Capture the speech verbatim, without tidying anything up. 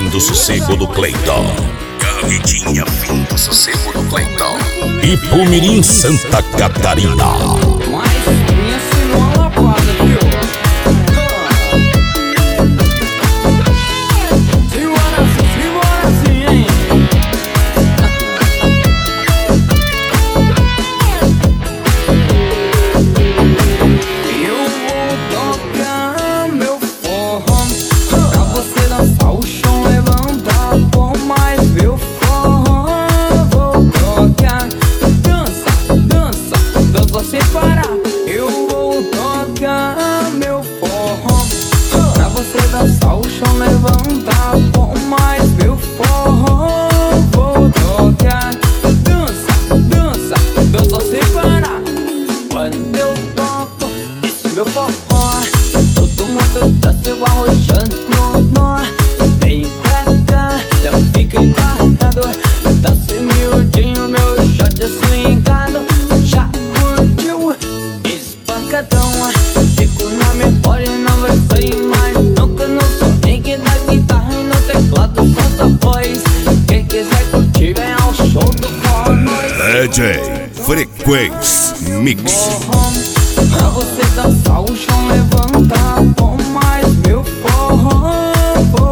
fim do sossego do Cleiton. Carretinha, fim do sossego do Cleiton. Ipumirim, Santa Catarina. Mas minha senhora lapada, viu? Simbora assim, simbora assim, hein? Eu vou tocar meu forró pra você dançar o chão, levantar por mais meu forró. Vou tocar, dança, dança, dança sem parar. Eu vou tocar meu forró pra você dançar o chão, levantar por mais meu forró. Vou tocar, dança, dança, dança sem parar. Quando eu toco esse meu forró, todo mundo dança eu arrojando no nó. Vem pra cá, não fica embarcado, dança miudinho, meu shot é swingado. Já curtiu? Espancadão, fico na memória e não vai sair mais nunca. Não sou ninguém da guitarra e no teclado solta a voz. Quem quiser curtir vem ao show do forró. D J Frequência Mix. Forró, pra você dançar o chão, levantar por mais meu forró.